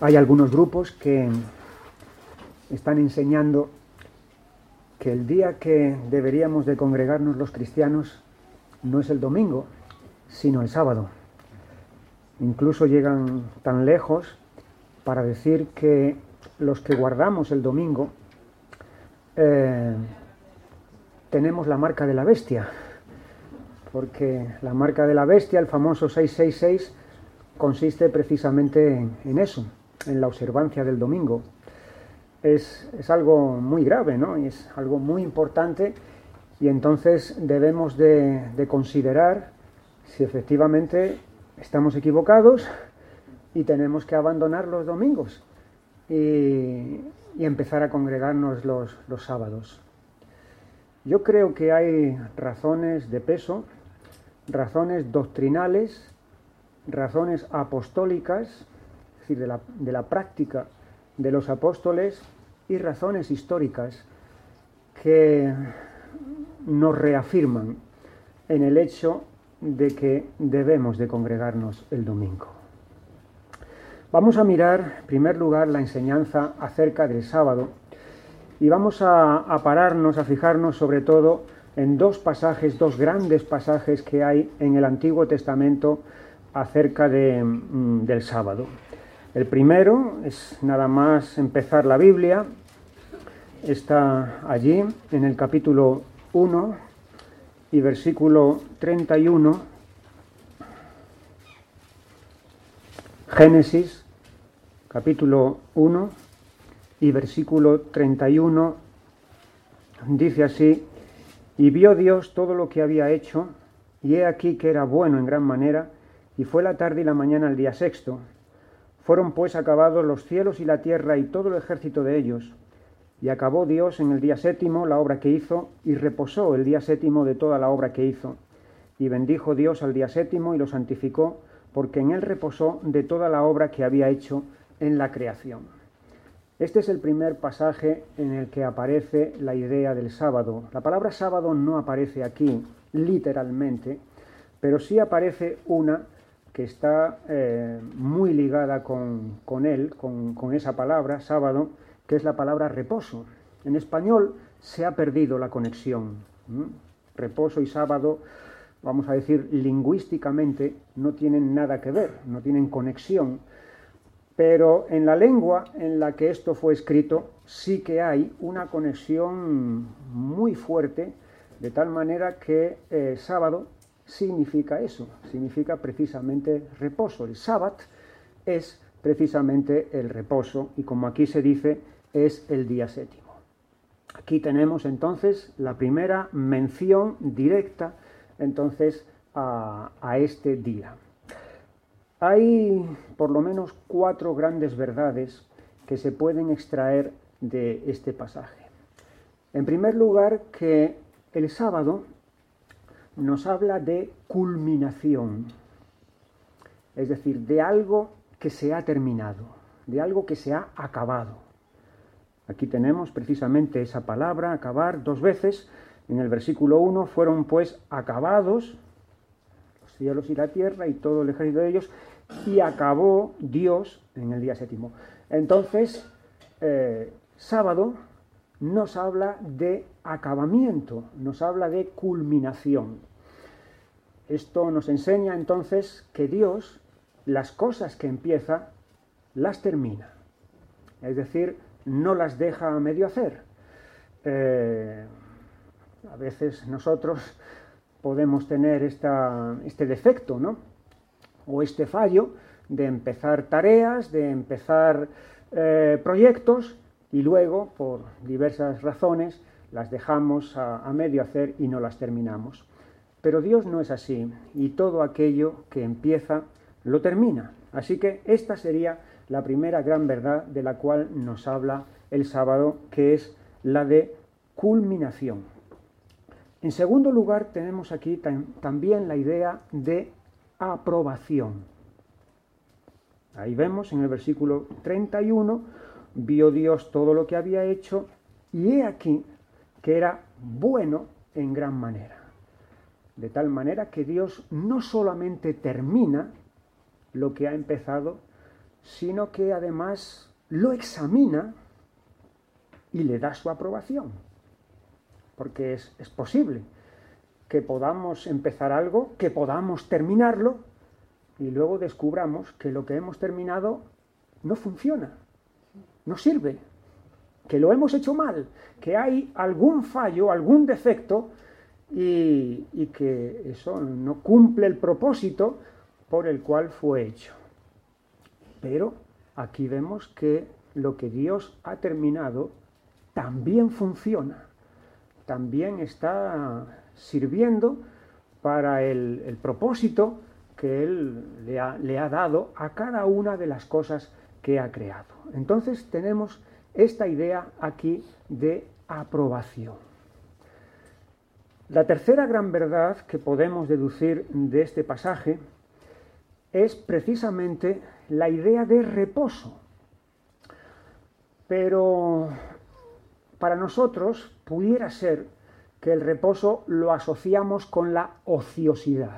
Hay algunos grupos que están enseñando que el día que deberíamos de congregarnos los cristianos no es el domingo, sino el sábado. Incluso llegan tan lejos para decir que los que guardamos el domingo tenemos la marca de la bestia, porque la marca de la bestia, el famoso 666, consiste precisamente en eso, en la observancia del domingo. Es algo muy grave, ¿no? Y es algo muy importante, y entonces debemos de considerar si efectivamente estamos equivocados y tenemos que abandonar los domingos y empezar a congregarnos los sábados. Yo creo que hay razones de peso, razones doctrinales, razones apostólicas, es decir, de la práctica de los apóstoles, y razones históricas que nos reafirman en el hecho de que debemos de congregarnos el domingo. Vamos a mirar, en primer lugar, la enseñanza acerca del sábado, y vamos a pararnos, a fijarnos sobre todo en dos grandes pasajes que hay en el Antiguo Testamento acerca del sábado. El primero es nada más empezar la Biblia, está allí en el capítulo 1 y versículo 31, Génesis, capítulo 1 y versículo 31, dice así: y vio Dios todo lo que había hecho, y he aquí que era bueno en gran manera, y fue la tarde y la mañana el día sexto. Fueron pues acabados los cielos y la tierra y todo el ejército de ellos. Y acabó Dios en el día séptimo la obra que hizo, y reposó el día séptimo de toda la obra que hizo. Y bendijo Dios al día séptimo y lo santificó, porque en él reposó de toda la obra que había hecho en la creación. Este es el primer pasaje en el que aparece la idea del sábado. La palabra sábado no aparece aquí literalmente, pero sí aparece una que está muy ligada con esa palabra, sábado, que es la palabra reposo. En español se ha perdido la conexión. Reposo y sábado, vamos a decir, lingüísticamente no tienen nada que ver, no tienen conexión, pero en la lengua en la que esto fue escrito sí que hay una conexión muy fuerte, de tal manera que sábado significa eso, significa precisamente reposo. El sábat es precisamente el reposo, y como aquí se dice, es el día séptimo. Aquí tenemos entonces la primera mención directa entonces a este día. Hay por lo menos 4 grandes verdades que se pueden extraer de este pasaje. En primer lugar, que el sábado nos habla de culminación, es decir, de algo que se ha terminado, de algo que se ha acabado. Aquí tenemos precisamente esa palabra, acabar, 2 veces. En el versículo 1, fueron pues acabados los cielos y la tierra y todo el ejército de ellos, y acabó Dios en el día séptimo. Entonces, sábado nos habla de acabamiento, nos habla de culminación. Esto nos enseña entonces que Dios, las cosas que empieza, las termina. Es decir, no las deja a medio hacer. A veces nosotros podemos tener este defecto, ¿no? O este fallo de empezar tareas, de empezar proyectos, y luego, por diversas razones, las dejamos a medio hacer y no las terminamos. Pero Dios no es así, y todo aquello que empieza lo termina. Así que esta sería la primera gran verdad de la cual nos habla el sábado, que es la de culminación. En segundo lugar, tenemos aquí también la idea de aprobación. Ahí vemos en el versículo 31, vio Dios todo lo que había hecho, y he aquí que era bueno en gran manera. De tal manera que Dios no solamente termina lo que ha empezado, sino que además lo examina y le da su aprobación. Porque es posible que podamos empezar algo, que podamos terminarlo, y luego descubramos que lo que hemos terminado no funciona, no sirve, que lo hemos hecho mal, que hay algún fallo, algún defecto, y que eso no cumple el propósito por el cual fue hecho. Pero aquí vemos que lo que Dios ha terminado también funciona, también está sirviendo para el propósito que Él le ha dado a cada una de las cosas que ha creado. Entonces tenemos esta idea aquí de aprobación. La tercera gran verdad que podemos deducir de este pasaje es precisamente la idea de reposo. Pero para nosotros pudiera ser que el reposo lo asociamos con la ociosidad,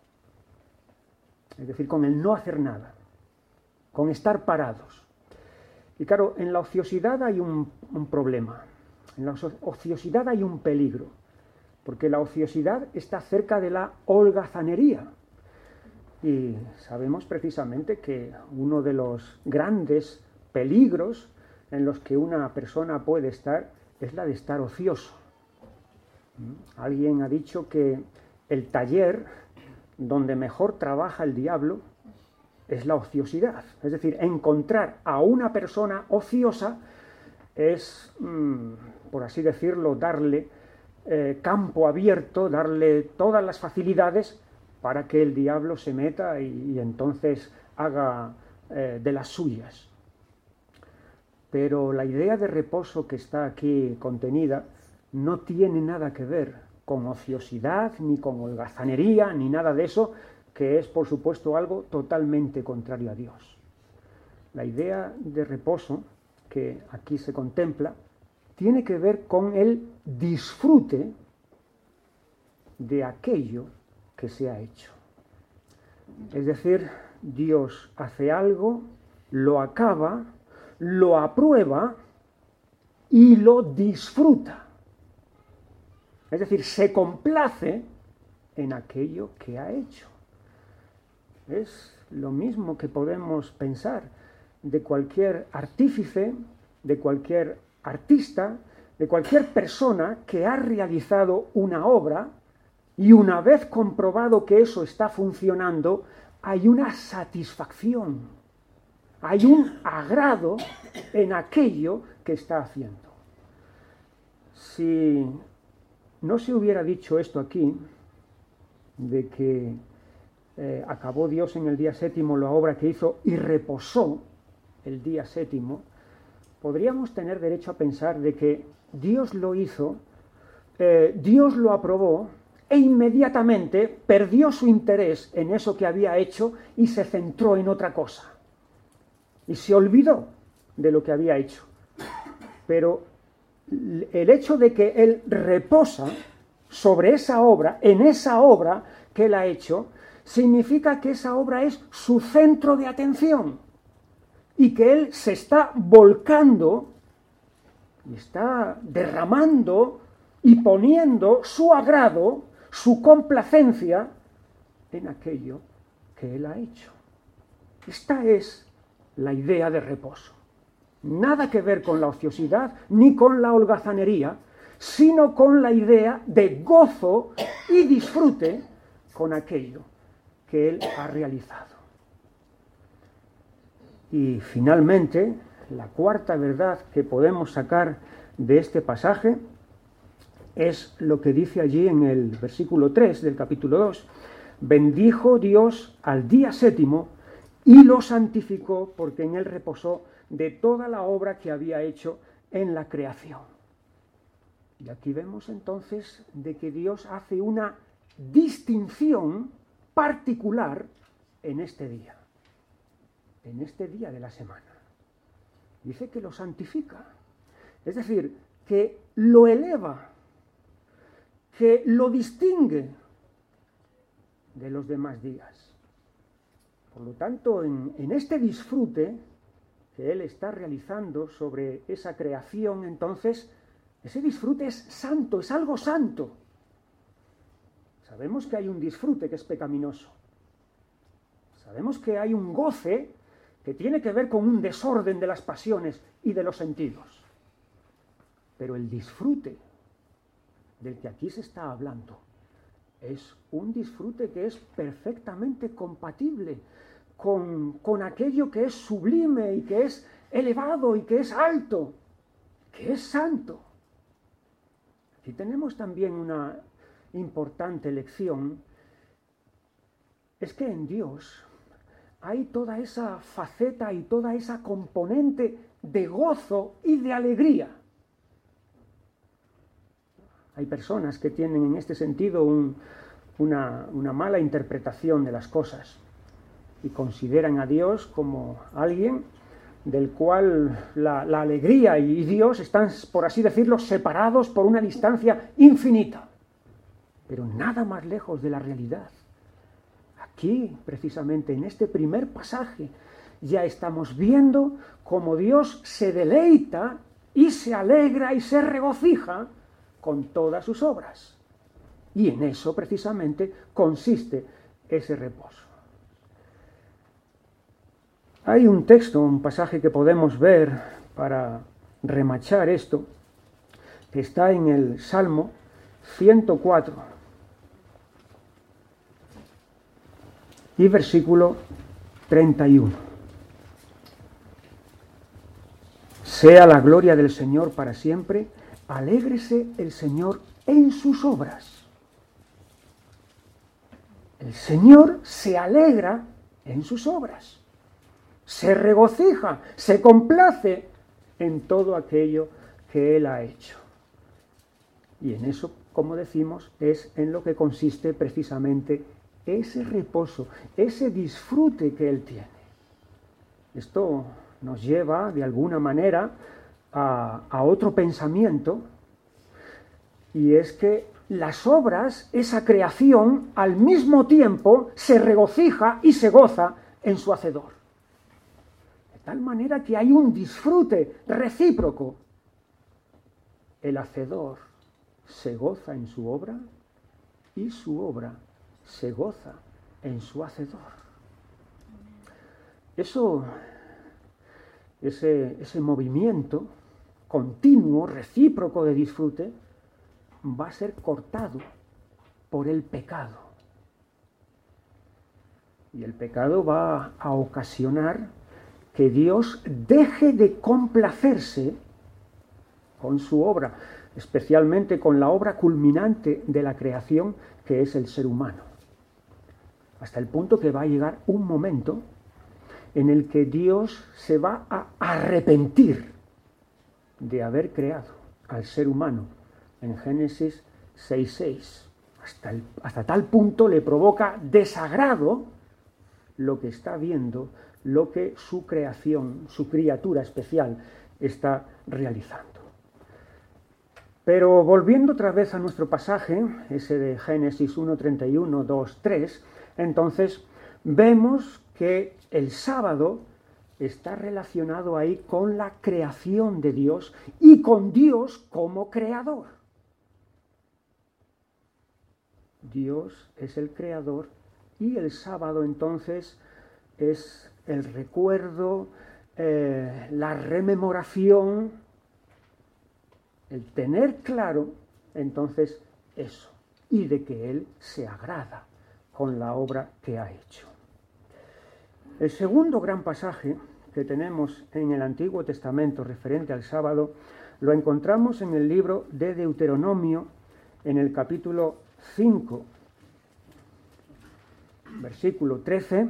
es decir, con el no hacer nada, con estar parados. Y claro, en la ociosidad hay un problema, en la ociosidad hay un peligro, porque la ociosidad está cerca de la holgazanería. Y sabemos precisamente que uno de los grandes peligros en los que una persona puede estar es la de estar ocioso. Alguien ha dicho que el taller donde mejor trabaja el diablo es la ociosidad. Es decir, encontrar a una persona ociosa es, por así decirlo, darle campo abierto, darle todas las facilidades para que el diablo se meta y entonces haga de las suyas. Pero la idea de reposo que está aquí contenida no tiene nada que ver con ociosidad, ni con holgazanería, ni nada de eso, que es, por supuesto, algo totalmente contrario a Dios. La idea de reposo que aquí se contempla tiene que ver con el disfrute de aquello que se ha hecho. Es decir, Dios hace algo, lo acaba, lo aprueba y lo disfruta. Es decir, se complace en aquello que ha hecho. Es lo mismo que podemos pensar de cualquier artífice, de cualquier artista, de cualquier persona que ha realizado una obra y una vez comprobado que eso está funcionando, hay una satisfacción, hay un agrado en aquello que está haciendo. Si no se hubiera dicho esto aquí, de que acabó Dios en el día séptimo la obra que hizo y reposó el día séptimo, podríamos tener derecho a pensar de que Dios lo hizo, Dios lo aprobó e inmediatamente perdió su interés en eso que había hecho y se centró en otra cosa. Y se olvidó de lo que había hecho. Pero el hecho de que Él reposa sobre esa obra, en esa obra que Él ha hecho, significa que esa obra es su centro de atención y que Él se está volcando y está derramando y poniendo su agrado, su complacencia en aquello que Él ha hecho. Esta es la idea de reposo. Nada que ver con la ociosidad ni con la holgazanería, sino con la idea de gozo y disfrute con aquello que Él ha realizado. Y finalmente, la cuarta verdad que podemos sacar de este pasaje es lo que dice allí en el versículo 3 del capítulo 2. Bendijo Dios al día séptimo y lo santificó porque en él reposó de toda la obra que había hecho en la creación. Y aquí vemos entonces de que Dios hace una distinción particular en este día de la semana. Dice que lo santifica, es decir, que lo eleva, que lo distingue de los demás días. Por lo tanto, en este disfrute que Él está realizando sobre esa creación, entonces, ese disfrute es santo, es algo santo. Sabemos que hay un disfrute que es pecaminoso. Sabemos que hay un goce que tiene que ver con un desorden de las pasiones y de los sentidos. Pero el disfrute del que aquí se está hablando es un disfrute que es perfectamente compatible con aquello que es sublime y que es elevado y que es alto, que es santo. Aquí tenemos también una importante lección, es que en Dios hay toda esa faceta y toda esa componente de gozo y de alegría. Hay personas que tienen en este sentido una mala interpretación de las cosas y consideran a Dios como alguien del cual la alegría y Dios están, por así decirlo, separados por una distancia infinita. Pero nada más lejos de la realidad. Aquí, precisamente en este primer pasaje, ya estamos viendo cómo Dios se deleita y se alegra y se regocija con todas sus obras. Y en eso precisamente consiste ese reposo. Hay un texto, un pasaje que podemos ver para remachar esto, que está en el Salmo 104 y versículo 31. Sea la gloria del Señor para siempre, alégrese el Señor en sus obras. El Señor se alegra en sus obras. Se regocija, se complace en todo aquello que Él ha hecho. Y en eso, como decimos, es en lo que consiste precisamente ese reposo, ese disfrute que Él tiene. Esto nos lleva, de alguna manera, a otro pensamiento, y es que las obras, esa creación, al mismo tiempo se regocija y se goza en su Hacedor. De tal manera que hay un disfrute recíproco. El Hacedor se goza en su obra y su obra se goza en su Hacedor. Ese movimiento continuo, recíproco de disfrute, va a ser cortado por el pecado. Y el pecado va a ocasionar que Dios deje de complacerse con su obra, especialmente con la obra culminante de la creación, que es el ser humano. Hasta el punto que va a llegar un momento en el que Dios se va a arrepentir de haber creado al ser humano. En Génesis 6:6, hasta tal punto le provoca desagrado lo que está viendo, lo que su creación, su criatura especial, está realizando. Pero volviendo otra vez a nuestro pasaje, ese de Génesis 1:31, 2:3, entonces vemos que el sábado está relacionado ahí con la creación de Dios y con Dios como creador. Dios es el creador y el sábado entonces es el recuerdo, la rememoración, el tener claro entonces eso y de que Él se agrada con la obra que ha hecho. El segundo gran pasaje que tenemos en el Antiguo Testamento referente al sábado lo encontramos en el libro de Deuteronomio, en el capítulo 5, versículo 13.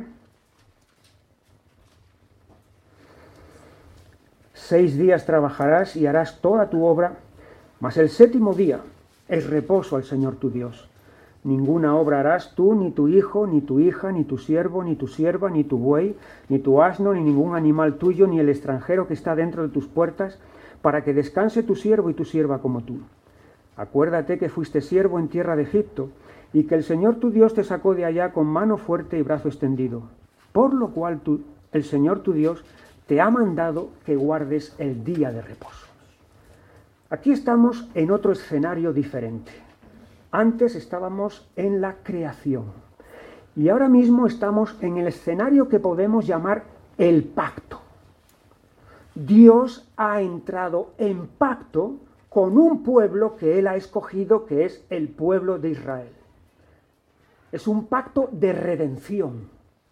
6 días trabajarás y harás toda tu obra, mas el séptimo día es reposo al Señor tu Dios. Ninguna obra harás tú, ni tu hijo, ni tu hija, ni tu siervo, ni tu sierva, ni tu buey, ni tu asno, ni ningún animal tuyo, ni el extranjero que está dentro de tus puertas, para que descanse tu siervo y tu sierva como tú. Acuérdate que fuiste siervo en tierra de Egipto, y que el Señor tu Dios te sacó de allá con mano fuerte y brazo extendido. por lo cual el Señor tu Dios te ha mandado que guardes el día de reposo. Aquí estamos en otro escenario diferente. Antes estábamos en la creación y ahora mismo estamos en el escenario que podemos llamar el pacto. Dios ha entrado en pacto con un pueblo que Él ha escogido, que es el pueblo de Israel. Es un pacto de redención.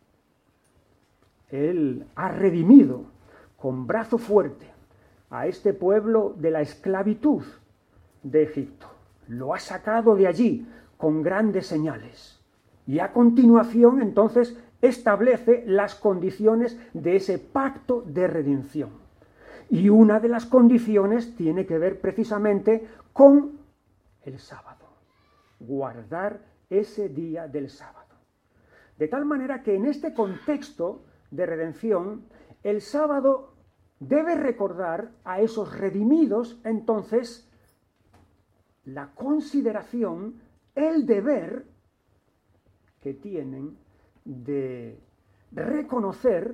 Él ha redimido con brazo fuerte a este pueblo de la esclavitud de Egipto. Lo ha sacado de allí con grandes señales. Y a continuación, entonces, establece las condiciones de ese pacto de redención. Y una de las condiciones tiene que ver precisamente con el sábado. Guardar ese día del sábado. De tal manera que en este contexto de redención, el sábado debe recordar a esos redimidos, entonces, la consideración, el deber que tienen de reconocer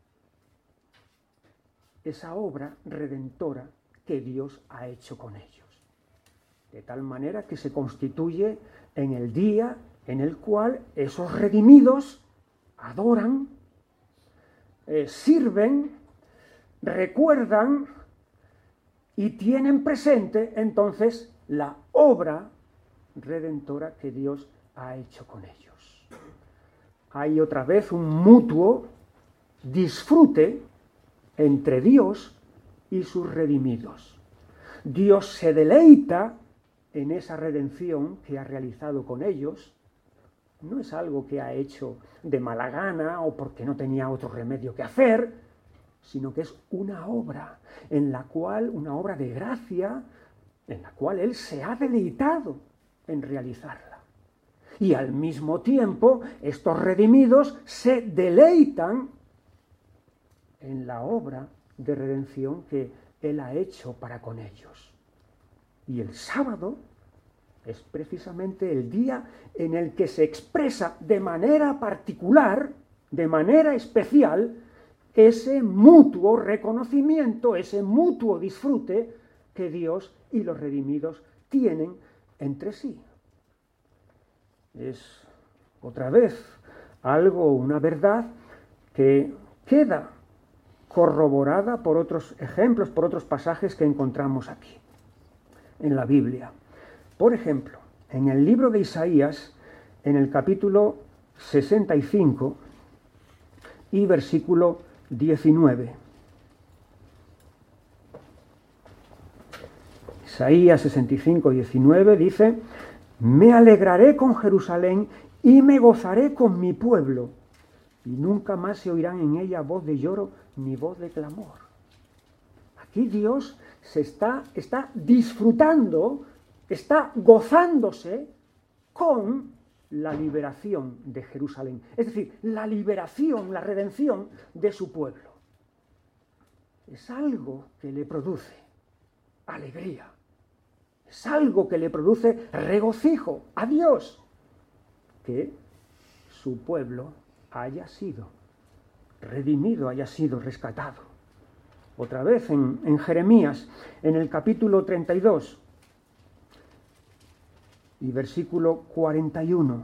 esa obra redentora que Dios ha hecho con ellos. De tal manera que se constituye en el día en el cual esos redimidos adoran, sirven, recuerdan y tienen presente entonces la obra redentora que Dios ha hecho con ellos. Hay otra vez un mutuo disfrute entre Dios y sus redimidos. Dios se deleita en esa redención que ha realizado con ellos. No es algo que ha hecho de mala gana o porque no tenía otro remedio que hacer, sino que es una obra en la cual, una obra de gracia, en la cual Él se ha deleitado en realizarla. Y al mismo tiempo, estos redimidos se deleitan en la obra de redención que Él ha hecho para con ellos. Y el sábado es precisamente el día en el que se expresa de manera particular, de manera especial, ese mutuo reconocimiento, ese mutuo disfrute que Dios y los redimidos tienen entre sí. Es otra vez algo, una verdad que queda corroborada por otros ejemplos, por otros pasajes que encontramos aquí en la Biblia. Por ejemplo, en el libro de Isaías, en el capítulo 65 y versículo 19. Isaías 65, 19 dice: me alegraré con Jerusalén y me gozaré con mi pueblo, y nunca más se oirán en ella voz de lloro ni voz de clamor. Aquí Dios está disfrutando, está gozándose con la liberación de Jerusalén, es decir, la liberación, la redención de su pueblo. Es algo que le produce alegría, es algo que le produce regocijo a Dios, que su pueblo haya sido redimido, haya sido rescatado. Otra vez en Jeremías, en el capítulo 32 y versículo 41.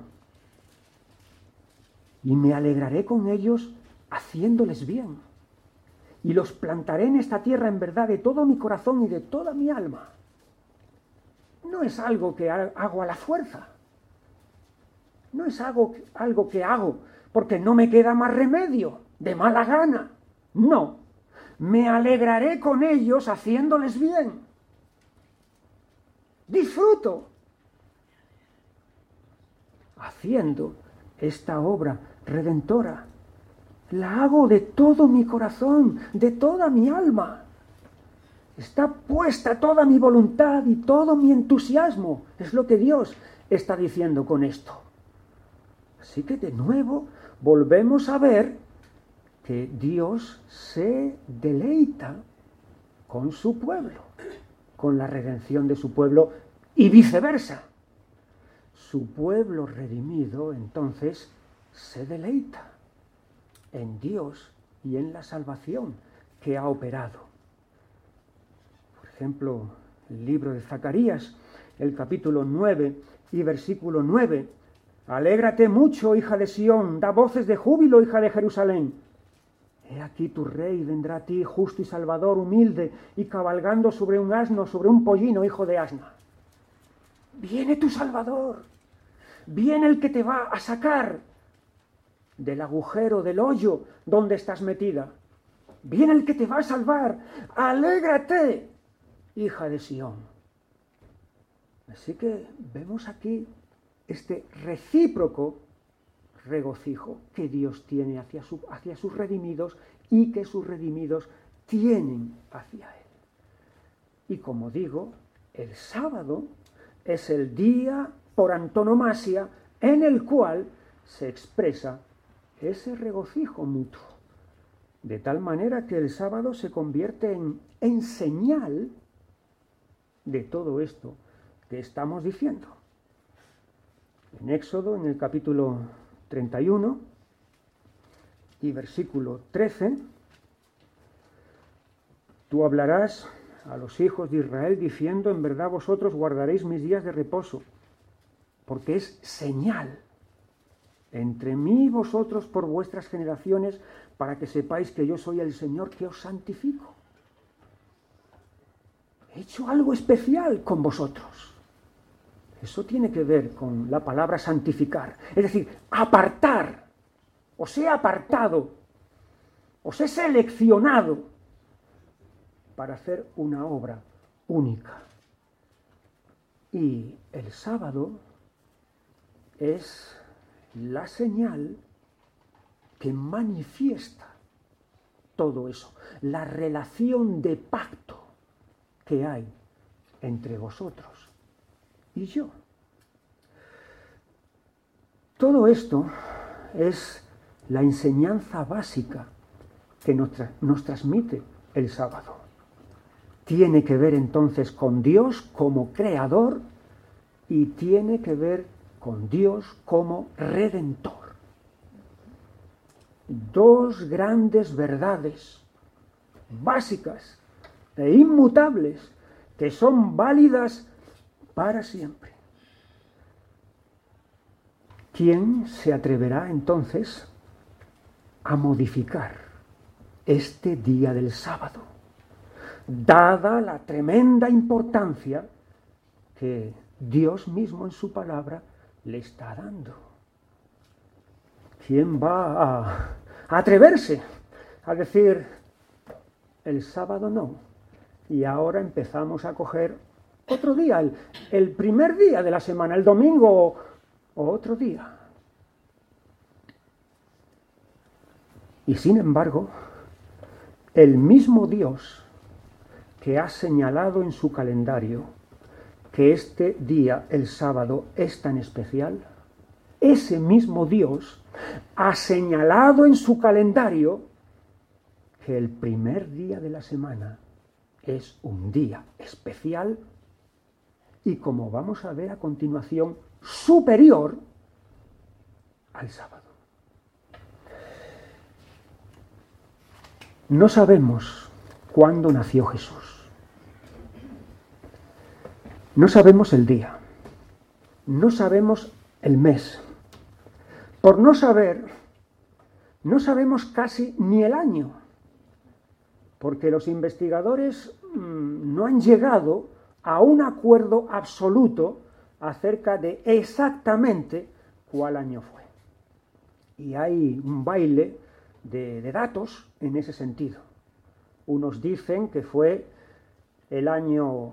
Y me alegraré con ellos haciéndoles bien, y los plantaré en esta tierra en verdad de todo mi corazón y de toda mi alma. No es algo que hago a la fuerza, no es algo que hago porque no me queda más remedio, de mala gana. No, me alegraré con ellos haciéndoles bien. Disfruto haciendo esta obra redentora. La hago de todo mi corazón, de toda mi alma. Está puesta toda mi voluntad y todo mi entusiasmo. Es lo que Dios está diciendo con esto. Así que de nuevo volvemos a ver que Dios se deleita con su pueblo, con la redención de su pueblo y viceversa. Su pueblo redimido entonces se deleita en Dios y en la salvación que ha operado. Por ejemplo, el libro de Zacarías, el capítulo 9 y versículo 9. Alégrate mucho, hija de Sión, da voces de júbilo, hija de Jerusalén. He aquí tu rey vendrá a ti, justo y salvador, humilde, y cabalgando sobre un asno, sobre un pollino, hijo de asna. Viene tu Salvador, viene el que te va a sacar del agujero, del hoyo donde estás metida. Viene el que te va a salvar. Alégrate, hija de Sión. Así que vemos aquí este recíproco regocijo que Dios tiene hacia sus redimidos y que sus redimidos tienen hacia Él. Y como digo, el sábado es el día por antonomasia en el cual se expresa ese regocijo mutuo. De tal manera que el sábado se convierte en señal de todo esto que estamos diciendo. En Éxodo, en el capítulo 31 y versículo 13, tú hablarás a los hijos de Israel diciendo, en verdad vosotros guardaréis mis días de reposo, porque es señal entre mí y vosotros por vuestras generaciones, para que sepáis que yo soy el Señor que os santifico. He hecho algo especial con vosotros. Eso tiene que ver con la palabra santificar, es decir, apartar. Os he apartado, os he seleccionado para hacer una obra única. Y el sábado es la señal que manifiesta todo eso, la relación de pacto que hay entre vosotros y yo. Todo esto es la enseñanza básica que nos transmite el sábado. Tiene que ver entonces con Dios como creador y tiene que ver con Dios como redentor. Dos grandes verdades básicas e inmutables que son válidas para siempre. ¿Quién se atreverá entonces a modificar este día del sábado, dada la tremenda importancia que Dios mismo en su palabra le está dando? ¿Quién va a atreverse a decir el sábado no? Y ahora empezamos a coger otro día, el primer día de la semana, el domingo o otro día. Y sin embargo, el mismo Dios que ha señalado en su calendario que este día, el sábado, es tan especial, ese mismo Dios ha señalado en su calendario que el primer día de la semana es un día especial y, como vamos a ver a continuación, superior al sábado. No sabemos cuándo nació Jesús. No sabemos el día. No sabemos el mes. Por no saber, no sabemos casi ni el año, porque los investigadores no han llegado a un acuerdo absoluto acerca de exactamente cuál año fue. Y hay un baile de datos en ese sentido. Unos dicen que fue el año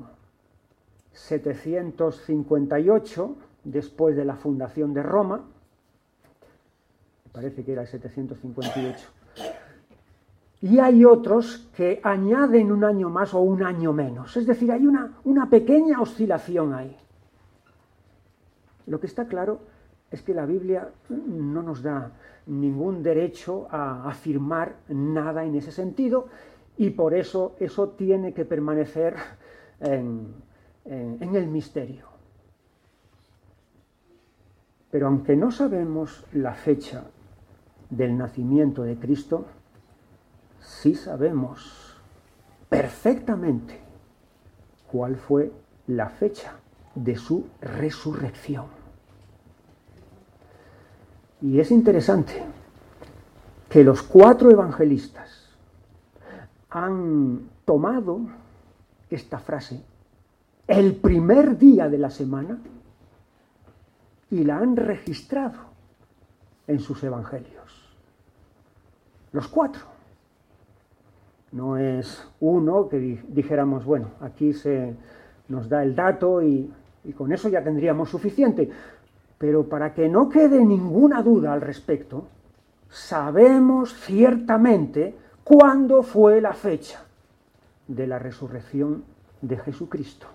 758 después de la fundación de Roma. Me parece que era el 758. Y hay otros que añaden un año más o un año menos. Es decir, hay una pequeña oscilación ahí. Lo que está claro es que la Biblia no nos da ningún derecho a afirmar nada en ese sentido, y por eso tiene que permanecer en el misterio. Pero aunque no sabemos la fecha del nacimiento de Cristo, sí sabemos perfectamente cuál fue la fecha de su resurrección. Y es interesante que los 4 evangelistas han tomado esta frase, el primer día de la semana, y la han registrado en sus evangelios. Los 4. No es uno que dijéramos, bueno, aquí se nos da el dato y con eso ya tendríamos suficiente. Pero para que no quede ninguna duda al respecto, sabemos ciertamente cuándo fue la fecha de la resurrección de Jesucristo.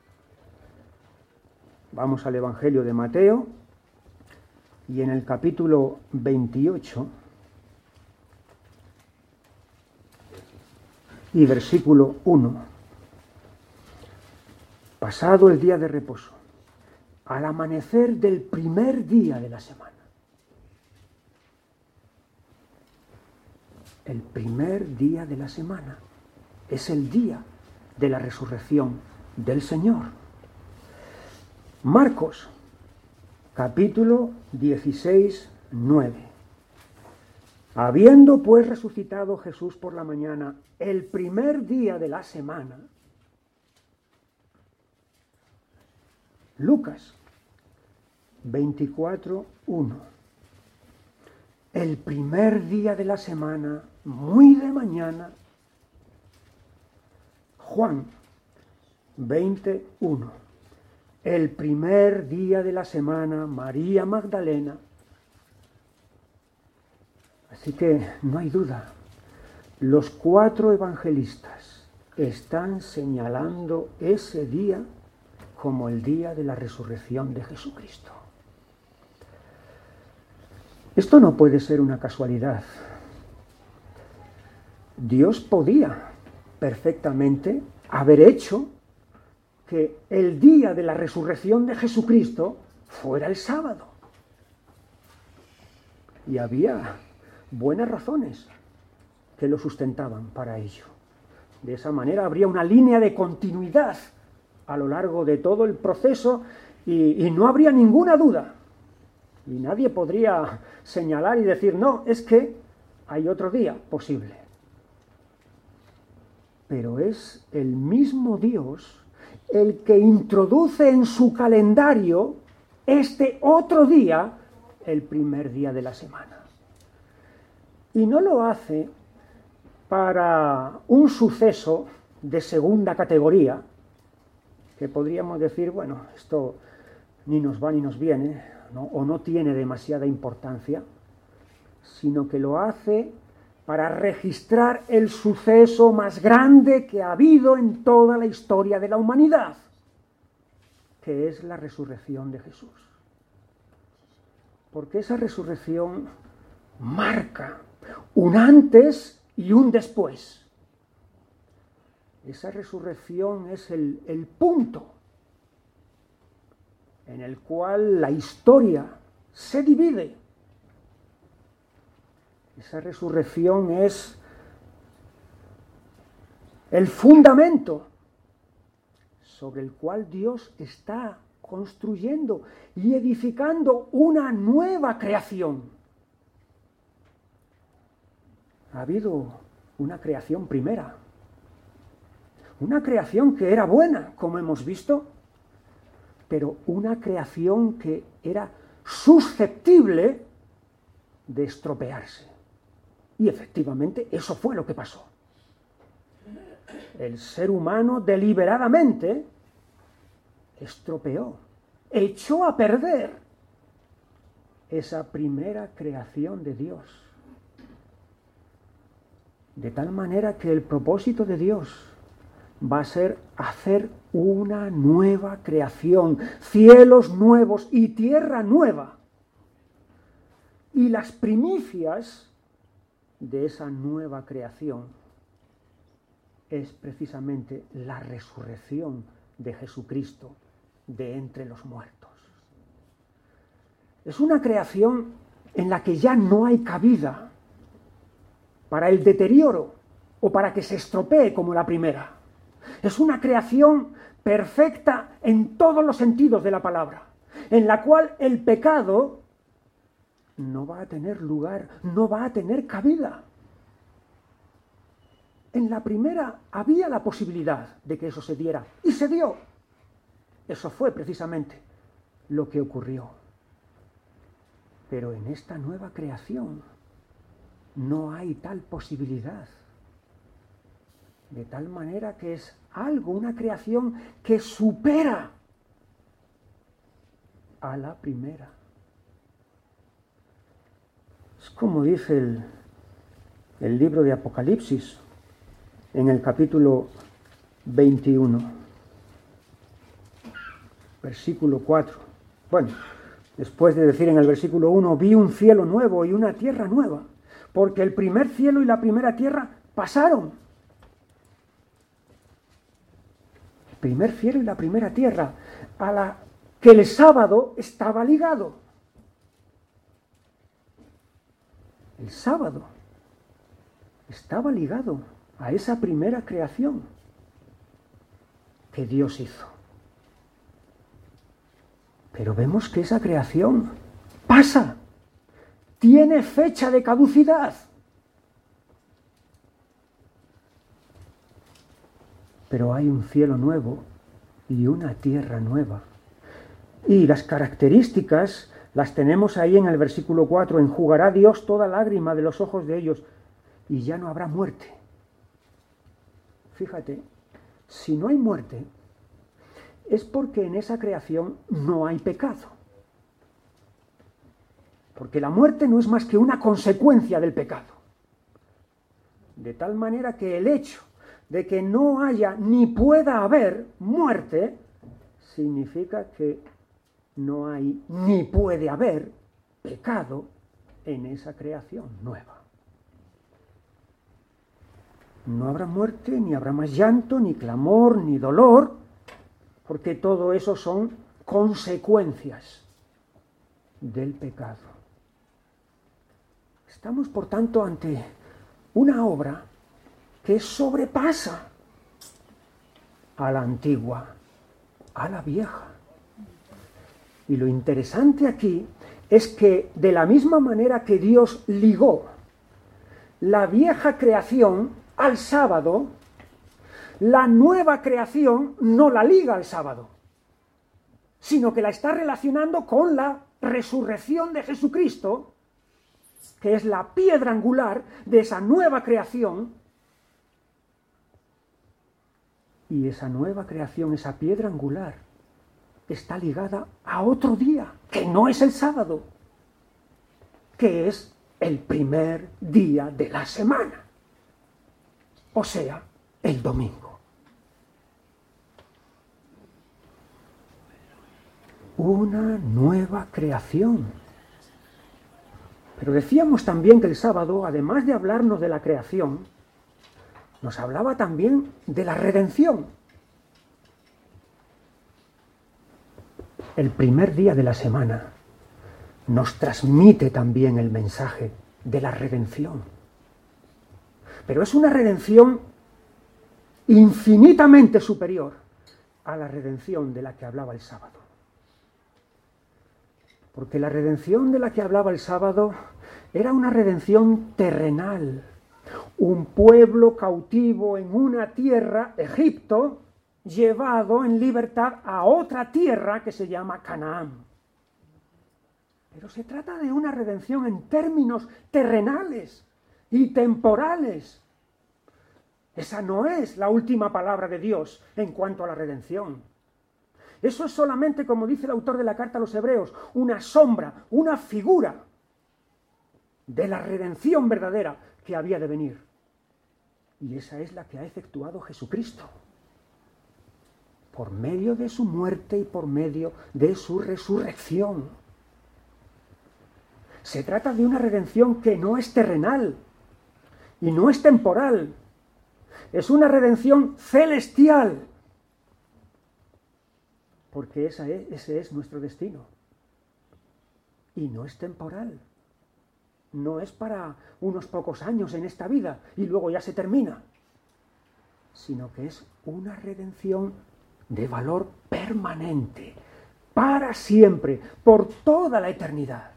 Vamos al Evangelio de Mateo y en el capítulo 28 y versículo 1. Pasado el día de reposo, al amanecer del primer día de la semana. El primer día de la semana es el día de la resurrección del Señor. Marcos, capítulo 16, 9. Habiendo pues resucitado Jesús por la mañana, el primer día de la semana. Lucas 24, 1. El primer día de la semana, muy de mañana. Juan 21. El primer día de la semana, María Magdalena. Así que no hay duda, los 4 evangelistas están señalando ese día como el día de la resurrección de Jesucristo. Esto no puede ser una casualidad. Dios podía perfectamente haber hecho que el día de la resurrección de Jesucristo fuera el sábado. Y había buenas razones que lo sustentaban para ello. De esa manera habría una línea de continuidad a lo largo de todo el proceso y no habría ninguna duda. Y nadie podría señalar y decir, no, es que hay otro día posible. Pero es el mismo Dios el que introduce en su calendario este otro día, el primer día de la semana. Y no lo hace para un suceso de segunda categoría, que podríamos decir, bueno, esto ni nos va ni nos viene, ¿no? O no tiene demasiada importancia, sino que lo hace para registrar el suceso más grande que ha habido en toda la historia de la humanidad, que es la resurrección de Jesús. Porque esa resurrección marca un antes y un después. Esa resurrección es el punto en el cual la historia se divide. Esa resurrección es el fundamento sobre el cual Dios está construyendo y edificando una nueva creación. Ha habido una creación primera, una creación que era buena, como hemos visto, pero una creación que era susceptible de estropearse. Y efectivamente eso fue lo que pasó. El ser humano deliberadamente estropeó, echó a perder esa primera creación de Dios. De tal manera que el propósito de Dios va a ser hacer una nueva creación, cielos nuevos y tierra nueva. Y las primicias de esa nueva creación es precisamente la resurrección de Jesucristo de entre los muertos. Es una creación en la que ya no hay cabida para el deterioro o para que se estropee como la primera. Es una creación perfecta en todos los sentidos de la palabra, en la cual el pecado no va a tener lugar, no va a tener cabida. En la primera había la posibilidad de que eso se diera, y se dio. Eso fue precisamente lo que ocurrió. Pero en esta nueva creación no hay tal posibilidad. De tal manera que es algo, una creación que supera a la primera. Es como dice el libro de Apocalipsis en el capítulo 21, versículo 4. Bueno, después de decir en el versículo 1, vi un cielo nuevo y una tierra nueva, porque el primer cielo y la primera tierra pasaron. El primer cielo y la primera tierra, a la que el sábado estaba ligado. El sábado estaba ligado a esa primera creación que Dios hizo. Pero vemos que esa creación pasa, tiene fecha de caducidad. Pero hay un cielo nuevo y una tierra nueva. Y las características las tenemos ahí en el versículo 4. Enjugará Dios toda lágrima de los ojos de ellos y ya no habrá muerte. Fíjate, si no hay muerte, es porque en esa creación no hay pecado. Porque la muerte no es más que una consecuencia del pecado. De tal manera que el hecho de que no haya ni pueda haber muerte, significa que no hay ni puede haber pecado en esa creación nueva. No habrá muerte, ni habrá más llanto, ni clamor, ni dolor, porque todo eso son consecuencias del pecado. Estamos, por tanto, ante una obra que sobrepasa a la antigua, a la vieja. Y lo interesante aquí es que de la misma manera que Dios ligó la vieja creación al sábado, la nueva creación no la liga al sábado, sino que la está relacionando con la resurrección de Jesucristo, que es la piedra angular de esa nueva creación. Y esa nueva creación, esa piedra angular, está ligada a otro día, que no es el sábado, que es el primer día de la semana, o sea, el domingo. Una nueva creación. Pero decíamos también que el sábado, además de hablarnos de la creación, nos hablaba también de la redención. El primer día de la semana nos transmite también el mensaje de la redención. Pero es una redención infinitamente superior a la redención de la que hablaba el sábado. Porque la redención de la que hablaba el sábado era una redención terrenal. Un pueblo cautivo en una tierra, Egipto, llevado en libertad a otra tierra que se llama Canaán. Pero se trata de una redención en términos terrenales y temporales. Esa no es la última palabra de Dios en cuanto a la redención. Eso es solamente, como dice el autor de la carta a los Hebreos, una sombra, una figura de la redención verdadera que había de venir. Y esa es la que ha efectuado Jesucristo, por medio de su muerte y por medio de su resurrección. Se trata de una redención que no es terrenal y no es temporal. Es una redención celestial, porque ese es nuestro destino. Y no es temporal, no es para unos pocos años en esta vida y luego ya se termina, sino que es una redención de valor permanente, para siempre, por toda la eternidad.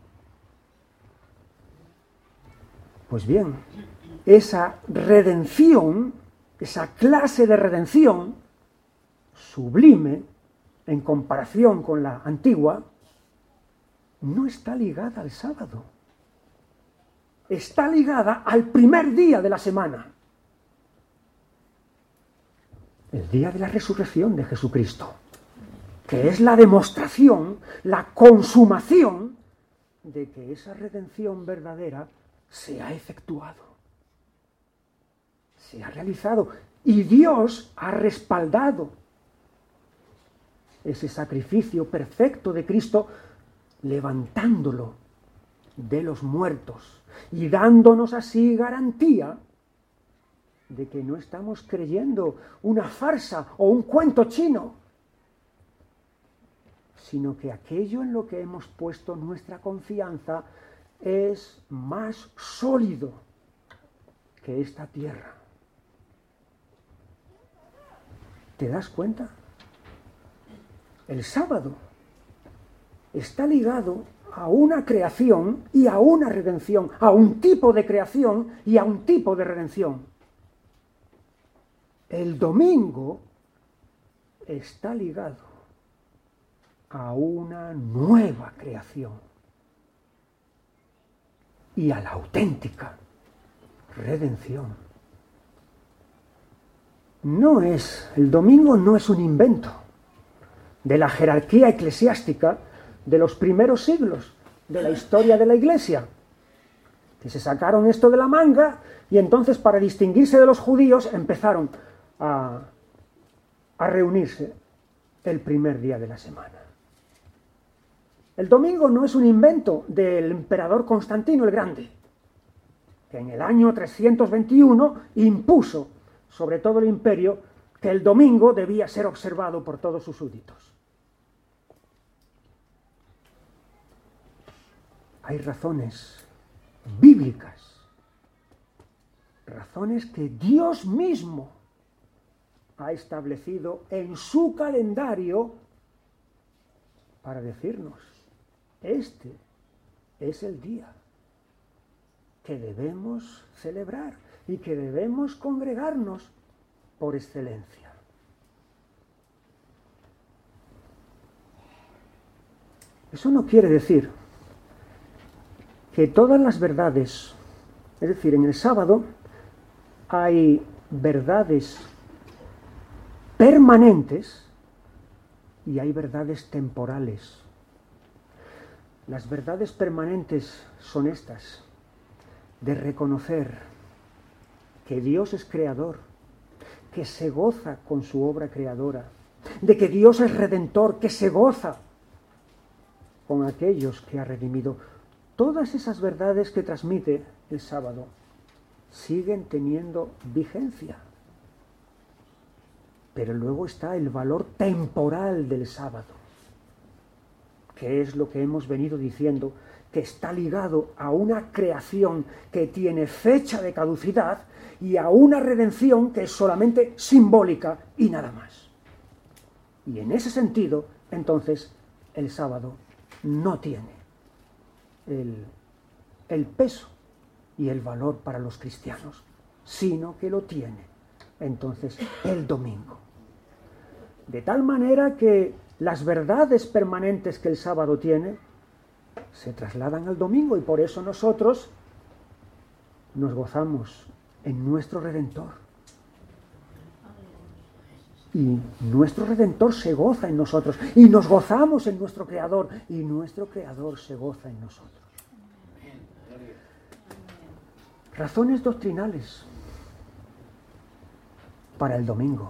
Pues bien, esa redención, esa clase de redención sublime en comparación con la antigua, no está ligada al sábado. Está ligada al primer día de la semana, el día de la resurrección de Jesucristo, que es la demostración, la consumación de que esa redención verdadera se ha efectuado, se ha realizado, y Dios ha respaldado ese sacrificio perfecto de Cristo, levantándolo de los muertos y dándonos así garantía de que no estamos creyendo una farsa o un cuento chino, sino que aquello en lo que hemos puesto nuestra confianza es más sólido que esta tierra. ¿Te das cuenta? El sábado está ligado a una creación y a una redención, a un tipo de creación y a un tipo de redención. El domingo está ligado a una nueva creación y a la auténtica redención. El domingo no es un invento de la jerarquía eclesiástica de los primeros siglos de la historia de la Iglesia, que se sacaron esto de la manga y entonces, para distinguirse de los judíos, empezaron a reunirse el primer día de la semana. El domingo no es un invento del emperador Constantino el Grande, que en el año 321 impuso sobre todo el imperio que el domingo debía ser observado por todos sus súbditos. Hay razones bíblicas, razones que Dios mismo ha establecido en su calendario para decirnos: este es el día que debemos celebrar y que debemos congregarnos por excelencia. Eso no quiere decir que todas las verdades, es decir, en el sábado hay verdades permanentes y hay verdades temporales. Las verdades permanentes son estas: de reconocer que Dios es creador, que se goza con su obra creadora, de que Dios es redentor, que se goza con aquellos que ha redimido. Todas esas verdades que transmite el sábado siguen teniendo vigencia. Pero luego está el valor temporal del sábado, que es lo que hemos venido diciendo, que está ligado a una creación que tiene fecha de caducidad y a una redención que es solamente simbólica y nada más. Y en ese sentido, entonces, el sábado no tiene el peso y el valor para los cristianos, sino que lo tiene entonces el domingo. De tal manera que las verdades permanentes que el sábado tiene se trasladan al domingo, y por eso nosotros nos gozamos en nuestro Redentor. Y nuestro Redentor se goza en nosotros, y nos gozamos en nuestro Creador, y nuestro Creador se goza en nosotros. Razones doctrinales para el domingo.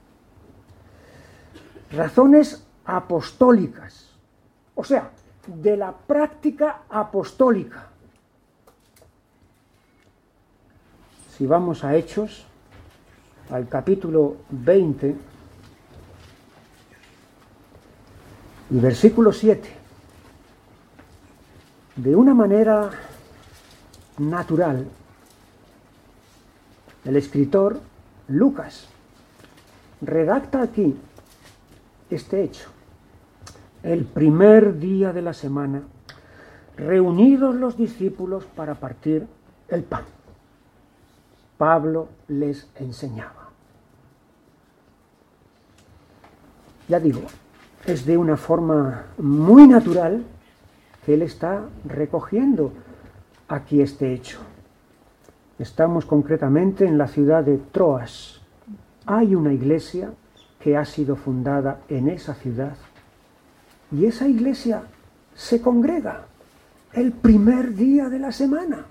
Razones apostólicas, o sea, de la práctica apostólica. Si vamos a Hechos, al capítulo 20 y versículo 7, de una manera natural. El escritor Lucas redacta aquí este hecho. El primer día de la semana, reunidos los discípulos para partir el pan, Pablo les enseñaba. Ya digo, es de una forma muy natural que él está recogiendo aquí este hecho. Estamos concretamente en la ciudad de Troas. Hay una iglesia que ha sido fundada en esa ciudad y esa iglesia se congrega el primer día de la semana.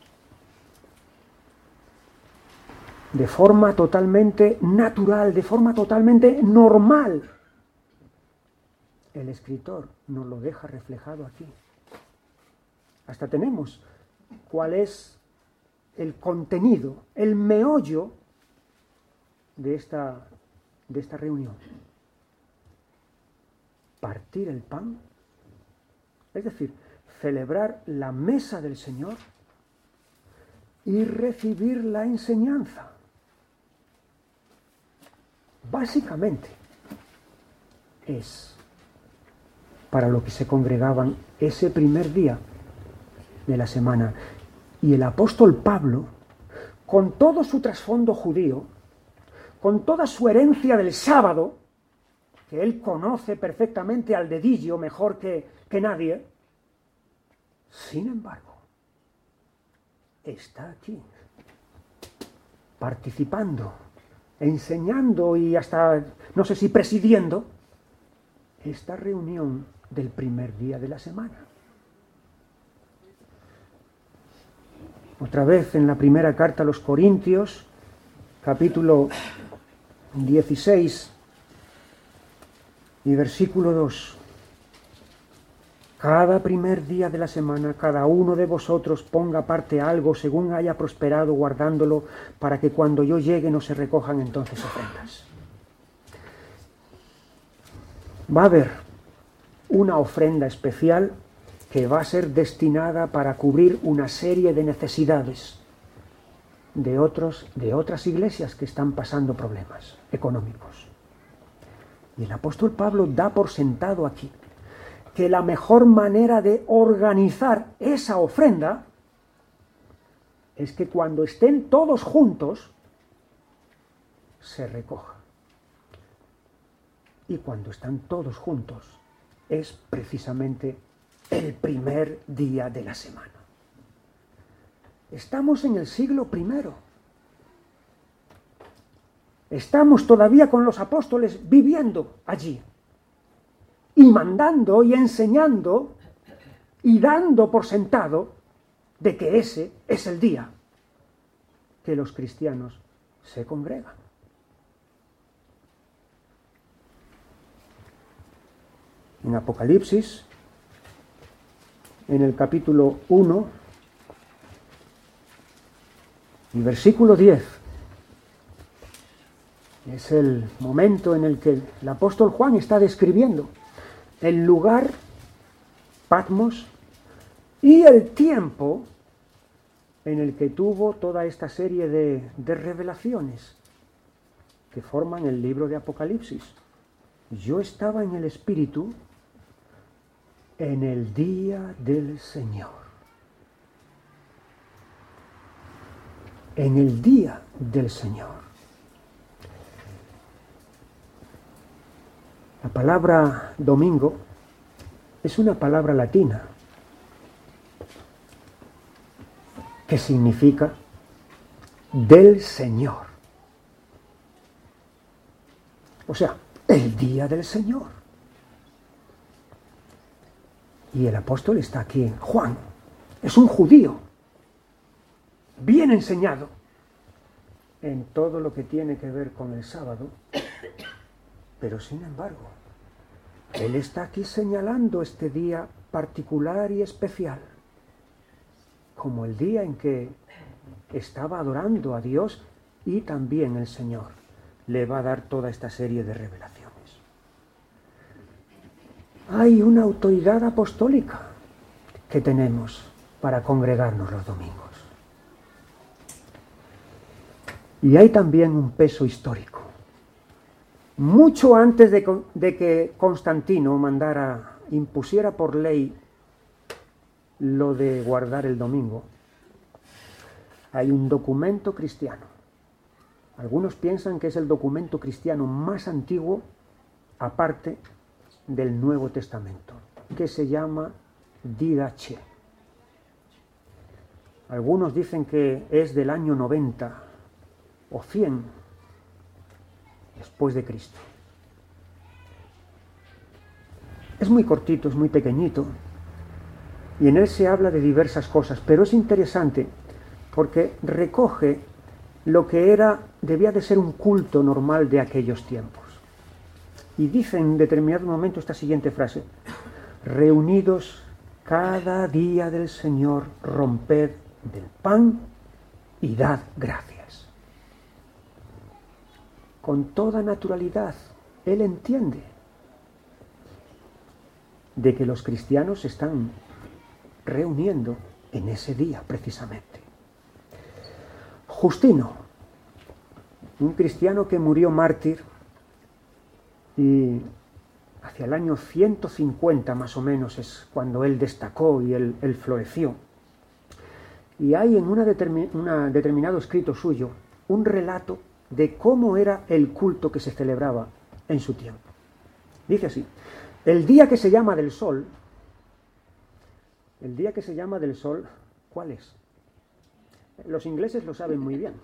De forma totalmente natural, de forma totalmente normal. El escritor nos lo deja reflejado aquí. Hasta tenemos cuál es el contenido, el meollo de esta reunión. Partir el pan, es decir, celebrar la mesa del Señor y recibir la enseñanza. Básicamente es para lo que se congregaban ese primer día de la semana. Y el apóstol Pablo, con todo su trasfondo judío, con toda su herencia del sábado, que él conoce perfectamente al dedillo mejor que nadie, sin embargo, está aquí, participando, enseñando y hasta, no sé si presidiendo, esta reunión del primer día de la semana. Otra vez en la primera carta a los Corintios, capítulo 16 y versículo 2. Cada primer día de la semana, cada uno de vosotros ponga aparte algo según haya prosperado, guardándolo, para que cuando yo llegue no se recojan entonces ofrendas. Va a haber una ofrenda especial que va a ser destinada para cubrir una serie de necesidades de otras iglesias que están pasando problemas económicos. Y el apóstol Pablo da por sentado aquí que la mejor manera de organizar esa ofrenda es que cuando estén todos juntos se recoja. Y cuando están todos juntos es precisamente el primer día de la semana. Estamos en el siglo I. Estamos todavía con los apóstoles viviendo allí y mandando y enseñando y dando por sentado de que ese es el día que los cristianos se congregan. En Apocalipsis, en el capítulo 1 y versículo 10, es el momento en el que el apóstol Juan está describiendo el lugar, Patmos, y el tiempo en el que tuvo toda esta serie de revelaciones que forman el libro de Apocalipsis. Yo estaba en el Espíritu en el día del Señor. En el día del Señor. La palabra domingo es una palabra latina que significa del Señor. O sea, el día del Señor. Y el apóstol está aquí, Juan, es un judío, bien enseñado en todo lo que tiene que ver con el sábado, pero sin embargo, él está aquí señalando este día particular y especial, como el día en que estaba adorando a Dios y también el Señor le va a dar toda esta serie de revelaciones. Hay una autoridad apostólica que tenemos para congregarnos los domingos. Y hay también un peso histórico. Mucho antes de que Constantino impusiera por ley lo de guardar el domingo, hay un documento cristiano. Algunos piensan que es el documento cristiano más antiguo, aparte del Nuevo Testamento, que se llama Didache. Algunos dicen que es del año 90 o 100 después de Cristo. Es muy cortito, es muy pequeñito, y en él se habla de diversas cosas, pero es interesante porque recoge lo que debía de ser un culto normal de aquellos tiempos. Y dice en determinado momento esta siguiente frase: reunidos cada día del Señor, romped del pan y dad gracias. Con toda naturalidad, él entiende de que los cristianos se están reuniendo en ese día precisamente. Justino, un cristiano que murió mártir y hacia el año 150 más o menos es cuando él destacó y él floreció. Y hay en un determinado escrito suyo un relato de cómo era el culto que se celebraba en su tiempo. Dice así: el día que se llama del sol, ¿cuál es? Los ingleses lo saben muy bien.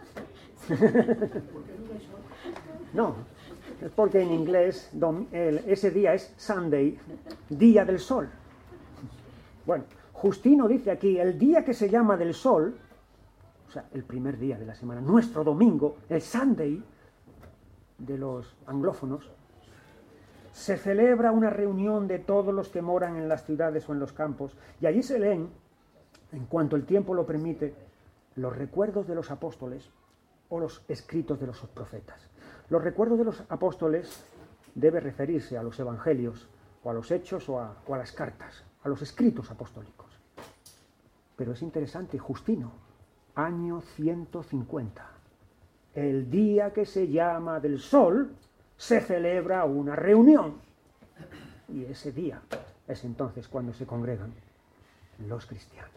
No, es porque en inglés ese día es Sunday, día del sol. Bueno, Justino dice aquí, el día que se llama del sol, o sea, el primer día de la semana, nuestro domingo, el Sunday de los anglófonos, se celebra una reunión de todos los que moran en las ciudades o en los campos, y allí se leen, en cuanto el tiempo lo permite, los recuerdos de los apóstoles o los escritos de los profetas. Los recuerdos de los apóstoles debe referirse a los evangelios, o a los hechos, o a las cartas, a los escritos apostólicos. Pero es interesante, Justino, año 150, el día que se llama del sol, se celebra una reunión. Y ese día es entonces cuando se congregan los cristianos.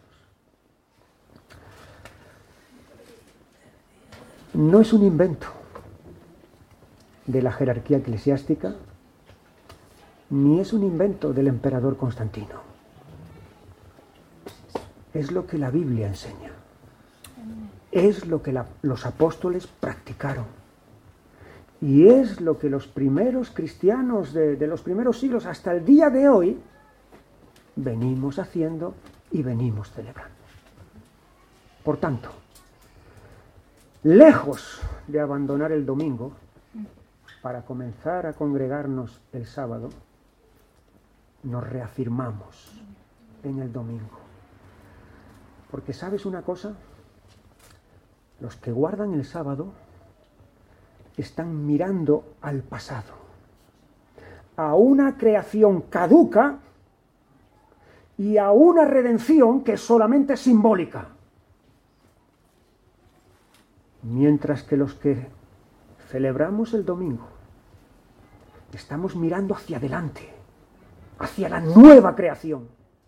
No es un invento de la jerarquía eclesiástica, ni es un invento del emperador Constantino. Es lo que la Biblia enseña. Es lo que los apóstoles practicaron. Y es lo que los primeros cristianos de los primeros siglos hasta el día de hoy venimos haciendo y venimos celebrando. Por tanto, lejos de abandonar el domingo para comenzar a congregarnos el sábado, nos reafirmamos en el domingo. Porque ¿sabes una cosa? Los que guardan el sábado están mirando al pasado, a una creación caduca y a una redención que es solamente simbólica. Mientras que los que celebramos el domingo estamos mirando hacia adelante, hacia la nueva creación,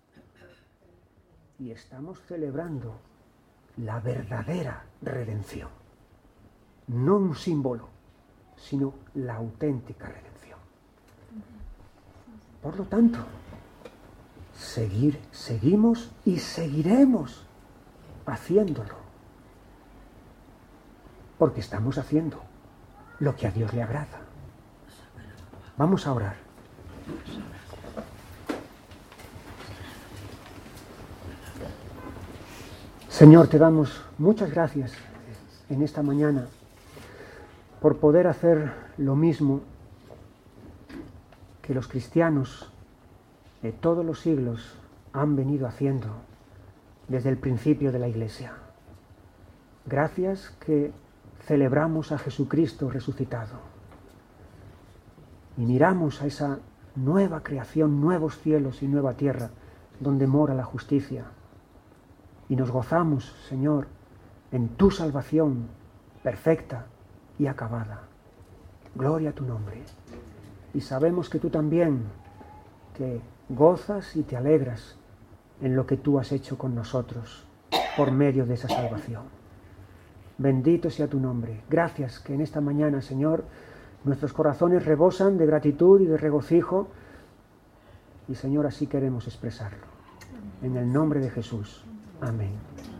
y estamos celebrando la verdadera redención. No un símbolo, sino la auténtica redención. Por lo tanto, seguimos y seguiremos haciéndolo. Porque estamos haciendo lo que a Dios le agrada. Vamos a orar. Señor, te damos muchas gracias en esta mañana por poder hacer lo mismo que los cristianos de todos los siglos han venido haciendo desde el principio de la Iglesia. Gracias que celebramos a Jesucristo resucitado y miramos a esa nueva creación, nuevos cielos y nueva tierra donde mora la justicia. Y nos gozamos, Señor, en tu salvación perfecta y acabada. Gloria a tu nombre. Y sabemos que tú también te gozas y te alegras en lo que tú has hecho con nosotros por medio de esa salvación. Bendito sea tu nombre. Gracias que en esta mañana, Señor, nuestros corazones rebosan de gratitud y de regocijo. Y, Señor, así queremos expresarlo. En el nombre de Jesús. Amén.